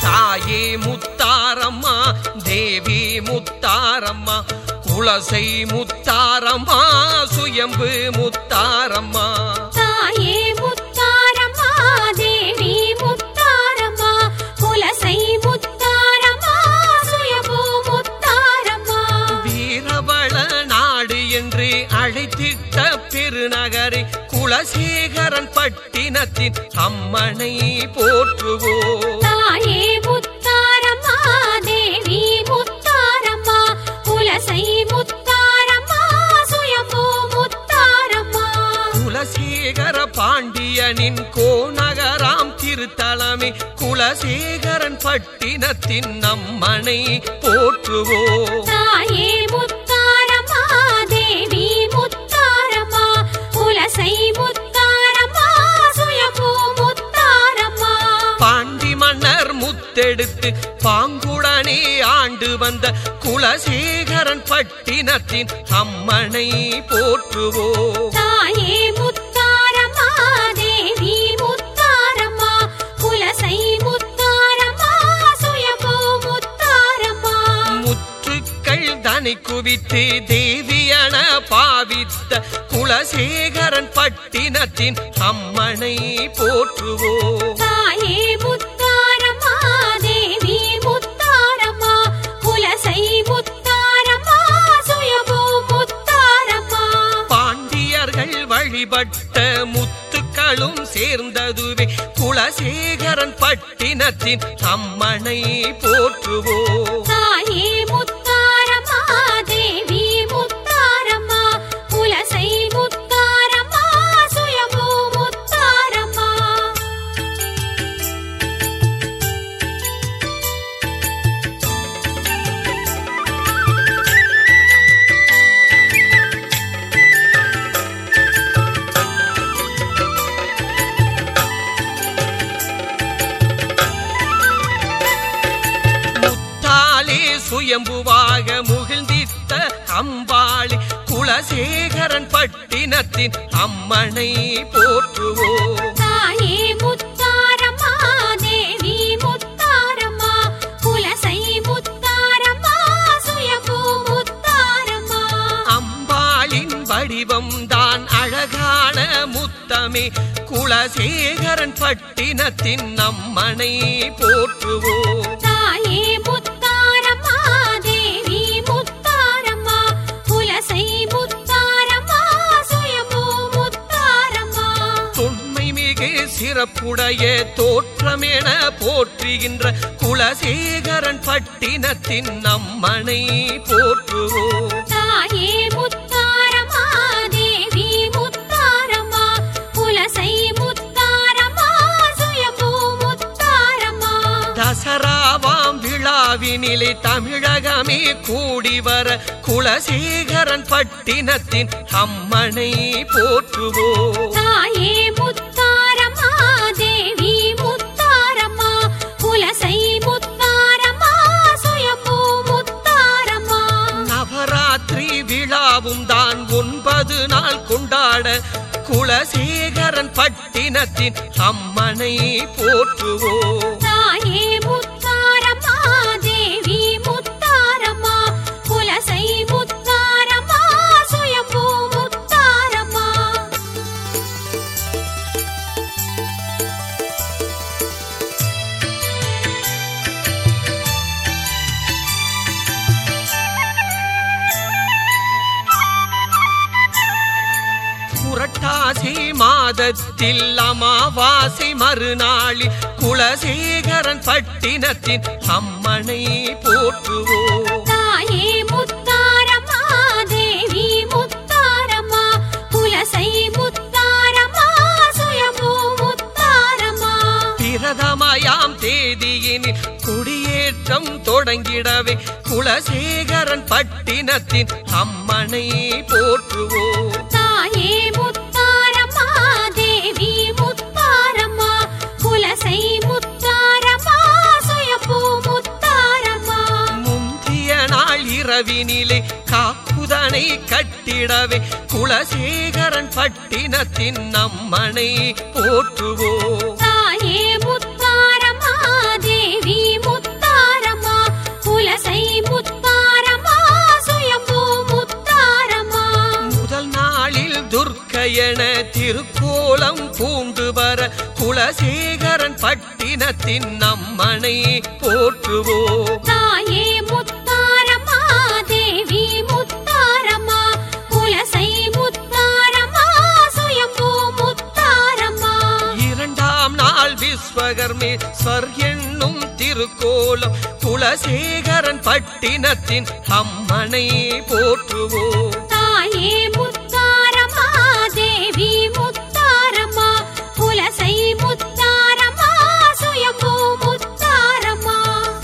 தாயே முத்தாரம்மா தேவி முத்தாரம்மா குலசை முத்தாரம்மா சுயம்பு முத்தாரம்மா தாயே முத்தாரம்மா தேவி முத்தாரம்மா குலசை முத்தாரம்மா சுயம்பு முத்தாரம்மா வீரவள நாடு என்று அழைத்திட்ட பெருநகரை குலசேகரன் பட்டினத்தின் அம்மனை போற்றுவோம் தாயே முத்தாரம்மா தேவி முத்தாரம்மா குலசை முத்தாரம்மா சுயம்பு முத்தாரம்மா குலசேகர பாண்டியனின் கோநகராம் திருத்தலமே குலசேகரன் பட்டினத்தின் அம்மனை போற்றுவோம் தாயே முத்தாரம்மா தேவி முத்தாரம்மா குலசை முத்தாரம்மா சுயம்பு முத்தாரம்மா பாண்டி மன்னர் முத்தெடுத்து பாங்குடனே ஆண்டு வந்த குலசேகரன் பட்டினத்தின் அம்மனை போற்றுவோம் தாயே முத்தாரம்மா தேவி முத்தாரம்மா குலசை முத்தாரம்மா சுயம்பு முத்தாரம்மா முற்றுக்கள் தனி குவித்து தேவியன பாவித்த குலசேகரன் பட்டினத்தின் அம்மனை போற்றுவோம் தாயே முத்தாரம்மா தேவி முத்தாரம்மா குலசை முத்தாரம்மா சுயம்பு முத்தாரம்மா பாண்டியர்கள் வழிபட்ட முத்துக்களும் சேர்ந்ததுவே குலசேகரன் பட்டினத்தின் அம்மனை போற்றுவோம் தாயே முத்தாரம்மா தேவி முத்தாரம்மா குலசை முத்தாரம்மா சுயம்பு முத்தாரம்மா முத்தாலே சுயம்புவாக முகிழ்ந்திட்ட அம்பாளி குலசேகரன் பட்டினத்தின் அம்மனை போற்றுவோம் தாயே முத்தாரம்மா தேவி முத்தாரம்மா குலசை முத்தாரம்மா சுயம்பு முத்தாரம்மா அம்பாளின் வடிவம் தான் அழகான முத்தமே குலசேகரன் பட்டினத்தின் அம்மனை போற்றுவோம் தாயே முத்தாரம்மா தேவி முத்தாரம்மா குலசை முத்தாரம்மா சுயம்பு முத்தாரம்மா தொன்மை மிகு சிறப்புடைய தோற்றமென போற்றுகின்ற குலசேகரன் பட்டினத்தின் அம்மனை போற்றுவோம் தாயே முத்தாரம்மா தேவி முத்தாரம்மா குலசை முத்தாரம்மா சுயம்பு முத்தாரம்மா தசராவாம் விழாவினிலே தமிழகமே கூடி வர குலசேகரன் பட்டினத்தின் அம்மனை போற்றுவோம் தாயே முத்தாரம்மா தேவி முத்தாரம்மா குலசை முத்தாரம்மா சுயம்பு முத்தாரம்மா நவராத்திரி விழாவும் தான் 9 நாள் கொண்டாட குலசேகரன் பட்டினத்தின் அம்மனை போற்றுவோம் தாயே முத்தாரம்மா தேவி முத்தாரம்மா குலசை முத்தாரம்மா சுயம்பு முத்தாரம்மா புரட்டாசி மாதத்தில் அமாவாசை மறுநாளில் குலசேகரன் பட்டினத்தின் அம்மனை போற்றுவோம் தாயே முத்தாரம்மா தேவி முத்தாரம்மா குலசை முத்தாரம்மா சுயம்பு முத்தாரம்மா பிரதமயாம் தேதியினில் குடியேற்றம் தொடங்கிடவே குலசேகரன் பட்டினத்தின் அம்மனை போற்றுவோம் தாயே முத்தாரம்மா தேவி முத்தாரம்மா குலசை முத்தாரம்மா சுயம்பு முத்தாரம்மா முந்திய நாள் இரவினிலே காப்புதனை கட்டிடவே குலசேகரன் பட்டினத்தின் அம்மனை போற்றுவோம் தாயே முத்தாரம்மா தேவி பட்டினத்தின் அம்மனை போற்றுவோம். தாயே முத்தாரம்மா தேவி முத்தாரம்மா குலசை முத்தாரம்மா சுயம்பூ முத்தாரம்மா. இரண்டாம் நாள் விஸ்வகர்மேஸ்வர் என்னும் திருக்கோலம் குலசேகரன் பட்டினத்தின் அம்மனை போற்றுவோம். தாயே முத்தாரம்மா தேவி முத்தாரம்மா குலசை முத்தாரம்மா சுயம்பூ முத்தாரம்மா.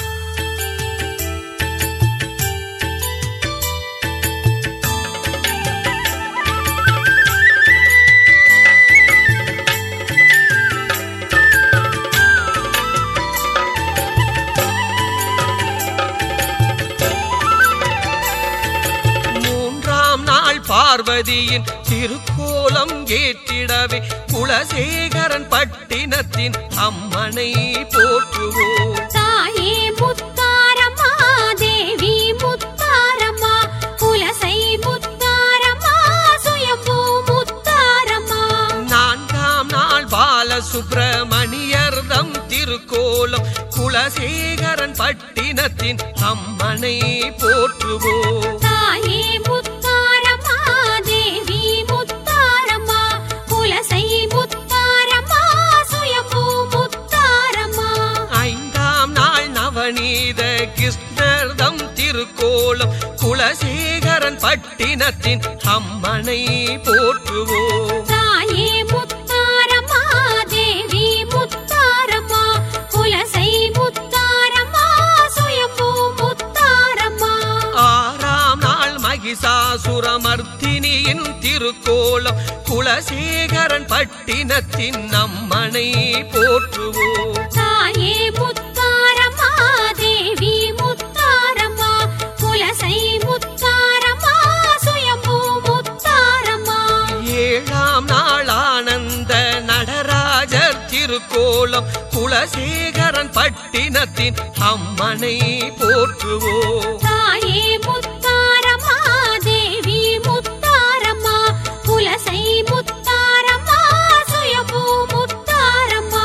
மூன்றாம் நாள் பார்வதியின் திருக்கோலம் ஏற்றிடவே குலசேகரன் பட்டினத்தின் அம்மனை போற்றுவோம். தாயே முத்தாரம்மா தேவி முத்தாரம்மா குலசை முத்தாரம்மா சுயம்பூ முத்தாரம்மா. நான்காம் நாள் பாலசுப்பிரமணியர்தம் திருக்கோலம் குலசேகரன் பட்டினத்தின் அம்மனை போற்றுவோம். தாயே முத்தாரம்மா தேவி முத்தாரம்மா குலசை முத்தாரம்மா சுயம்பூ முத்தாரம்மா. ஐந்தாம் நாள் நவநீத கிருஷ்ணர்தம் திருக்கோலம் குலசேகரன் பட்டினத்தின் அம்மனை போற்றுவோம். தாயே முத்தாரம்மா தேவி முத்தாரம்மா குலசை முத்தாரம்மா சுயம்பூ முத்தாரம்மா. ஆறாம் நாள் மகிஷாசுரமர்த்தினியின் திருக்கோலம் குலசேகரன் பட்டினத்தின் அம்மனை போற்றுவோம். தாயே முத்தாரம்மா தேவி முத்தாரம்மா குலசை முத்தாரம்மா சுயம்பூ முத்தாரம்மா. ஏழாம் நாள் ஆனந்த நடராஜர் திருக்கோலம் குலசேகரன் பட்டினத்தின் அம்மனை போற்றுவோம். தாயே முத்தாரம்மா தேவி முத்தாரம்மா குலசை முத்தாரம்மா சுயம்பூ முத்தாரம்மா.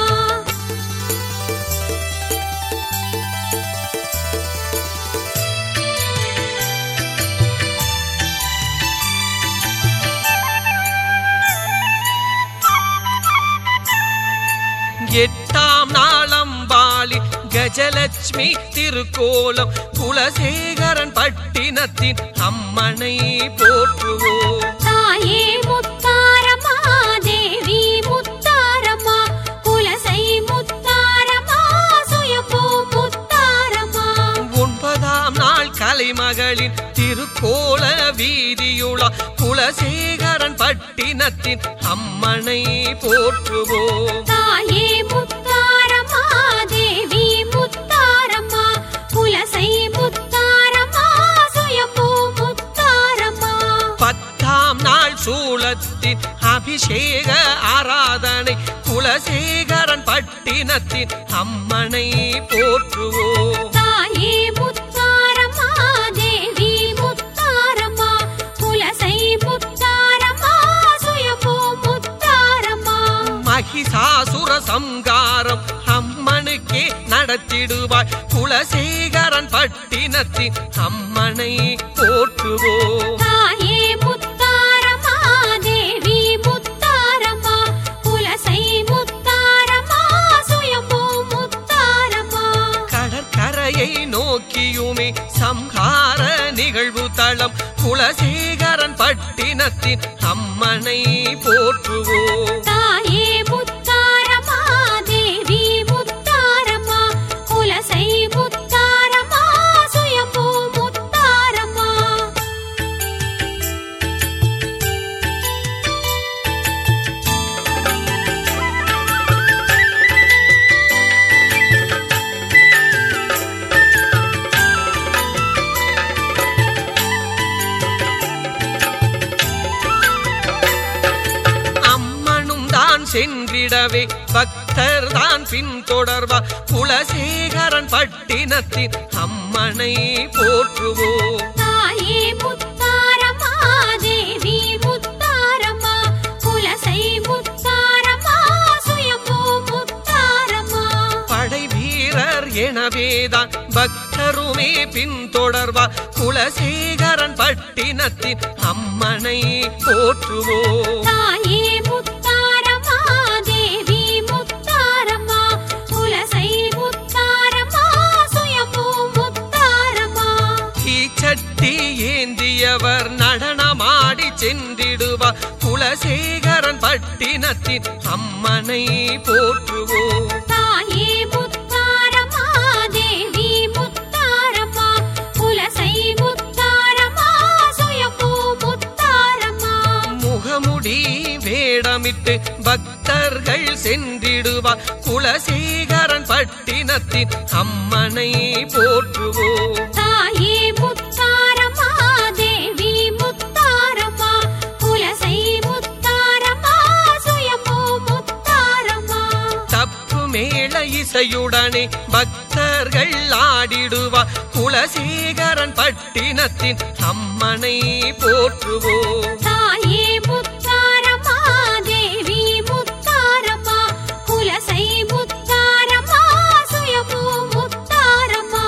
எட்டாம் நாளம்பாளி கஜலட்சுமி திருக்கோலம் குலசேகரன் பட்டினத்தின் அம்மனை போற்றுவோம். தாயே முத்தாரம்மா தேவி முத்தாரம்மா குலசை முத்தாரம்மா சுயம்பூ முத்தாரம்மா. ஒன்பதாம் நாள் கலைமகளின் திருக்கோல வீதியுலா குலசேகரன் பட்டினத்தின் அம்மனை போற்றுவோம். தாயே முத்தாரம்மா தேவி முத்தாரம்மா குலசை முத்தாரம்மா சுயம்பூ முத்தாரம்மா. பத்தாம் நாள் சூலத்தின் அபிஷேக ஆராதனை குலசேகரன் பட்டினத்தின் அம்மனை போற்றுவோம். தாயே முத்தாரம்மா தேவி முத்தாரம்மா குலசை முத்தாரம்மா சுயம்பூ முத்தாரம்மா. மகிஷாசுர சம்காரம் அம்மனுக்கே நடத்திடுவாய் குலசேகரன் பட்டினத்தின் அம்மனை போற்றுவோம். தாயே முத்தாரம்மா தேவி முத்தாரம்மா குலசை முத்தாரம்மா சுயம்பூ முத்தாரம்மா. கடற்கரையை நோக்கியுமே சம்ஹார நிகழ்வு தளம் குலசேகரன் பட்டினத்தின் அம்மனை போற்றுவோம். தாயே முத்தாரம்மா தேவி முத்தாரம்மா குலசை முத்தாரம்மா சுயம்பூ முத்தாரம்மா. சென்றிடவே பக்தர் தான் பின்தொடர்வா குலசேகரன் பட்டினத்தின் அம்மனை போற்றுவோம். தாயே முத்தாரம்மா தேவி முத்தாரம்மா குலசை முத்தாரம்மா சுயம்பூ முத்தாரம்மா. படை எனவேதான் பக்தருமே பின்தொடர்வார் குலசேகரன் பட்டினத்தின் அம்மனை போற்றுவோம். தாயே முத்தாரம்மா தேவி முத்தாரம்மா குலசை முத்தாரம்மா சுயம்பு முத்தாரம்மா. தீச்சட்டி ஏந்தியவர் நடனமாடி சென்றிடுவார் குலசேகரன் பட்டினத்தின் அம்மனை போற்றுவோம். தாயே முத்தாரம்மா தேவி முத்தாரம்மா குலசை முத்தாரம்மா சுயம்பு முத்தாரம்மா. முகமுடி வேடமிட்டு பக்தர்கள் சென்றிடுவார் குலசேகரன் பட்டினத்தின் அம்மனை போற்றுவோம். தாயே முத்தாரம்மா தேவி முத்தாரம்மா குலசை முத்தாரம்மா சுயம்பு முத்தாரம்மா. தப்பு மேள இசையுடனே பக்தர்கள் ஆடிடுவார் குலசேகரன் பட்டினத்தின் அம்மனை போற்றுவோம். தாயே முத்தாரம்மா தேவி முத்தாரம்மா குலசை முத்தாரம்மா சுயம்பு முத்தாரம்மா.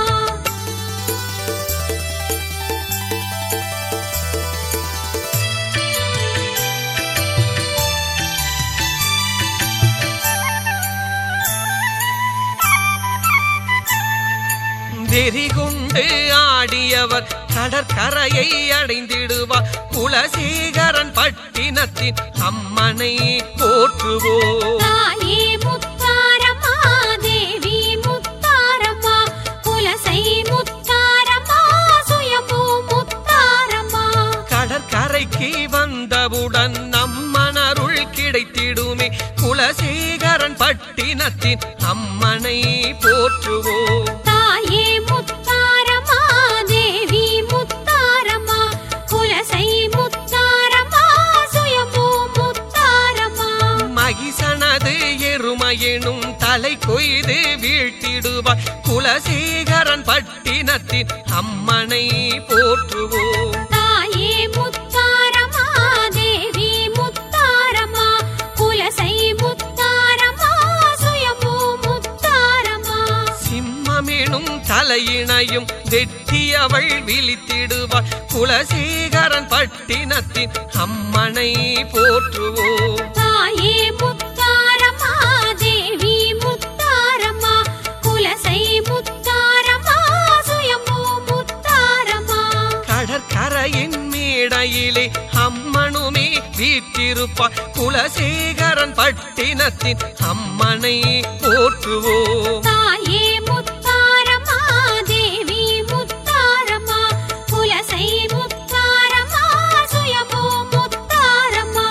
வெறிகொண்டு ஆடியவர் கடற்கரையை அடைந்திடுவார் குலசேகரன் பட்டினத்தின் அம்மனை போற்றுவோம். தாயே முத்தாரம்மா தேவி முத்தாரம்மா குலசை முத்தாரம்மா சுயம்பு முத்தாரம்மா. கடற்கரைக்கு வந்தவுடன் நம்மனருள் கிடைத்திடுமே குலசேகரன் பட்டினத்தின் அம்மனை போற்றுவோம். தாயே முத்தாரம்மா தேவி முத்தாரம்மா குலசை முத்தாரம்மா சுயம்பு முத்தாரம்மா. மகிசனது எருமையெனும் தலை கொய்து வீழ்த்திடுவார் குலசேகரன் பட்டினத்தின் அம்மனை போற்றுவோம். தாயே முத்தாரம்மா தேவி முத்தாரம்மா குலசை முத்தாரம்மா சுயம்பு முத்தாரம்மா. சிம்மமெனும் தலையினையும் வெட்டியவள் விழித்திடுவார் குலசேகரன் பட்டினத்தின் அம்மனை போற்றுவோம். தாயே முத்தாரம்மா தேவி முத்தாரம்மா குலசை முத்தாரம்மா சுயம்பு முத்தாரம்மா. கடற்கரையின் மேடையிலே அம்மனுமே வீற்றிருப்பார் குலசேகரன் பட்டினத்தின் அம்மனை போற்றுவோம். தாயே முத்தாரம்மா தேவி முத்தாரம்மா குலசை முத்தாரம்மா சுயம்பு முத்தாரம்மா.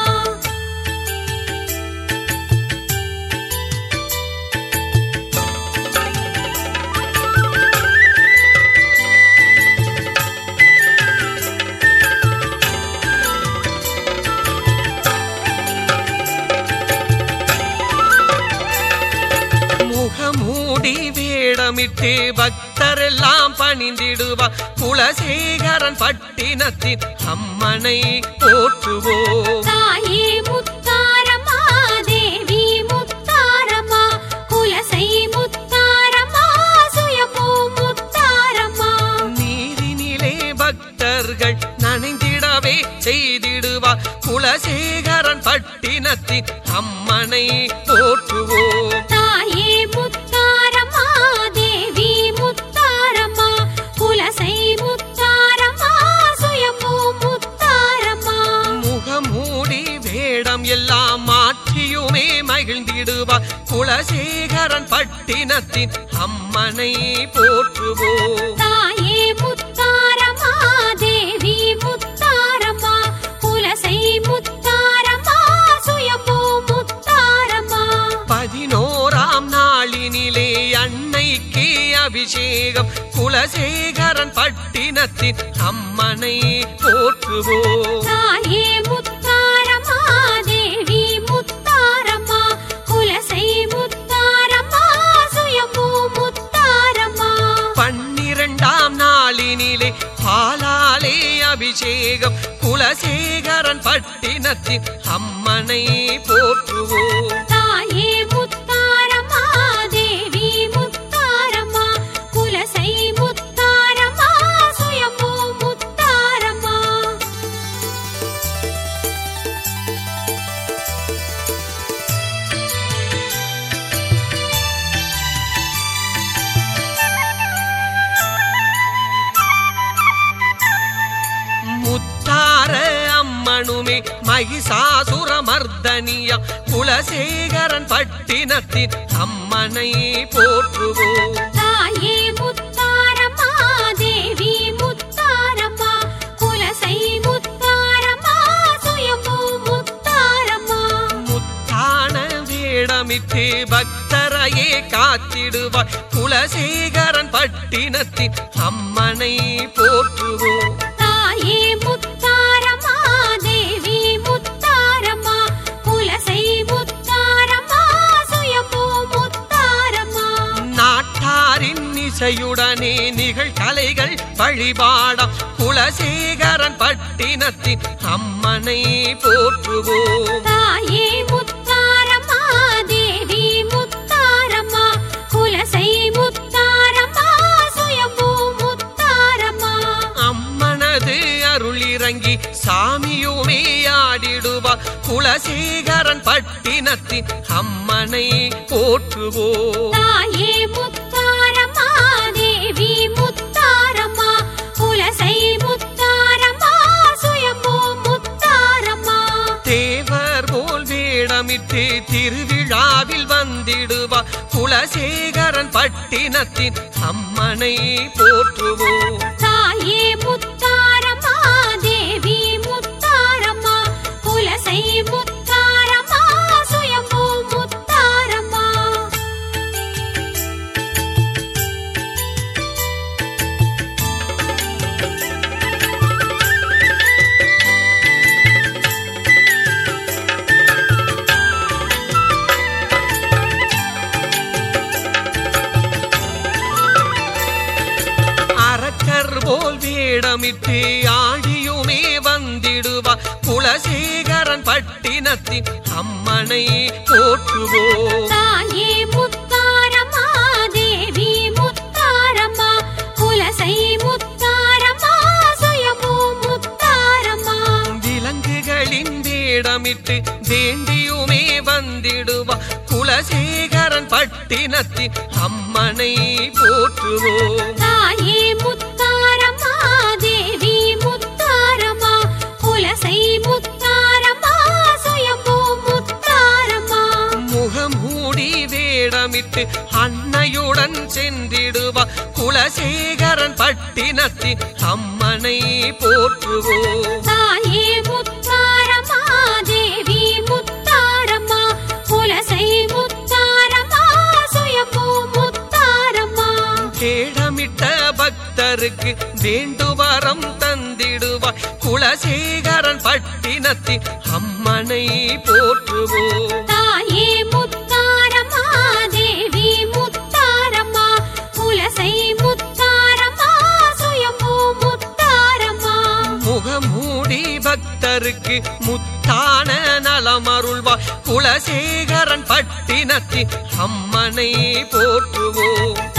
முகமூடி வேடமிட்டு பக்தரெல்லாம் பணிந்திடுவார் குலசேகரன் பட்டினத்தின் அம்மனை போற்றுவோம். தாயே முத்தாரம்மா தேவி முத்தாரம்மா குலசை முத்தாரம்மா சுயம்பு முத்தாரம்மா. நீரினிலே பக்தர்கள் நனைந்திடவே செய்திடுவார் குலசேகரன் பட்டினத்தின் அம்மனை போற்றுவோம். தாயே முத்தாரம்மா தேவி முத்தாரம்மா குலசை முத்தாரம்மா சுயம்பு முத்தாரம்மா. முகமூடி வேடம் எல்லாம் மாற்றியுமே மகிழ்ந்திடுவார் குலசேகரன் பட்டினத்தின் அம்மனை போற்றுவோம். தாயே முத்தாரம்மா தேவி முத்தாரம்மா குலசை முத்தாரம்மா சுயம்பு முத்தாரம்மா. 11ஆம் நாளினிலே அன்னைக்கு அபிஷேகம் குலசேகரன் பட்டினத்தின் அம்மனை போற்றுவோம். தாயே முத்தாரம்மா தேவி முத்தாரம்மா குலசை முத்தாரம்மா சுயம்பு முத்தாரம்மா. 12ஆம் நாளினிலே பாலாலே அபிஷேகம் குலசேகரன் பட்டினத்தின் அம்மனை போற்றுவோம். தாயே முத்தாரம்மா தேவி முத்தாரம்மா மகிஷாசுரமர்தனியா குலசேகரன் பட்டினத்தின் அம்மனை போற்றுவோம். தாயே முத்தாரம்மா தேவி முத்தாரம்மா குலசை முத்தாரம்மா சுயம்பு முத்தாரம்மா. முத்தான வேடமிட்டு பக்தரையே காத்திடுவாய் குலசேகரன் பட்டினத்தின் அம்மனை போற்றுவோம். தாயே முத்தாரம்மா தேவி முத்தாரம்மா குலசை முத்தாரம்மா சுயம்பு முத்தாரம்மா. நாட்டாரின் இசையுடனே நிகழ்கலைகள் வழிபாடம் குலசேகரன் பட்டினத்தின் அம்மனை போற்றுவோம். தாயே முத்தாரம்மா தேவி முத்தாரம்மா குலசை முத்தாரம்மா சுயம்பு முத்தாரம்மா. அம்மனது அருளிறங்கி சாமியுமே ஆடிடுவா குலசேகரன் பட்டினத்தின் அம்மனை போற்றுவோம். தாயே முத்தாரம்மா தேவி முத்தாரம்மா குலசை முத்தாரம்மா சுயம்பு முத்தாரம்மா. தேவர் போல் வேடமிட்டு திருவிழாவில் வந்திடுவா குலசேகரன் பட்டினத்தின் அம்மனை போற்றுவோம். தாயே முத்தாரம்மா தேவி முத்தாரம்மா குலசை முத்தாரம்மா சுயம்பு முத்தாரம்மா. அரக்கர் போல் வேடமிட்டு ஆடியுமே வந்திடுவா குலசேகரன் பட்டினத்தின் அம்மனை போற்றுவோம். தாயே முத்தாரம்மா தேவி முத்தாரம்மா குலசை முத்தாரம்மா சுயம்பு முத்தாரம்மா. விலங்குகளின் வேடமிட்டு வேண்டியுமே வந்திடுவா குலசேகரன் பட்டினத்தின் அம்மனை போற்றுவோம். தாயே முத்தாரம்மா தேவி முத்தாரம்மா குலசை முத்தாரம்மா சுயம்பு முத்தாரம்மா. முகமூடி வேடமிட்டு அன்னையுடன் சென்றிடுவா குலசேகரன் பட்டினத்தின் அம்மனை போற்றுவோம். தாயே முத்தாரம்மா தேவி முத்தாரம்மா குலசை முத்தாரம்மா சுயம்பு முத்தாரம்மா. வேடமிட்ட பக்தருக்கு வேண்டுவரம் தந்திடுவாய் குலசேகரன் பட்டினத்தின் அம்மனை போற்றுவோம். தாயே முத்தாரம்மா தேவி முத்தாரம்மா குலசை முத்தாரம்மா சுயம்பு முத்தாரம்மா. முகமூடி பக்தருக்கு முத்தான நலமருள்வாய் குலசேகரன் பட்டினத்தின் அம்மனை போற்றுவோம்.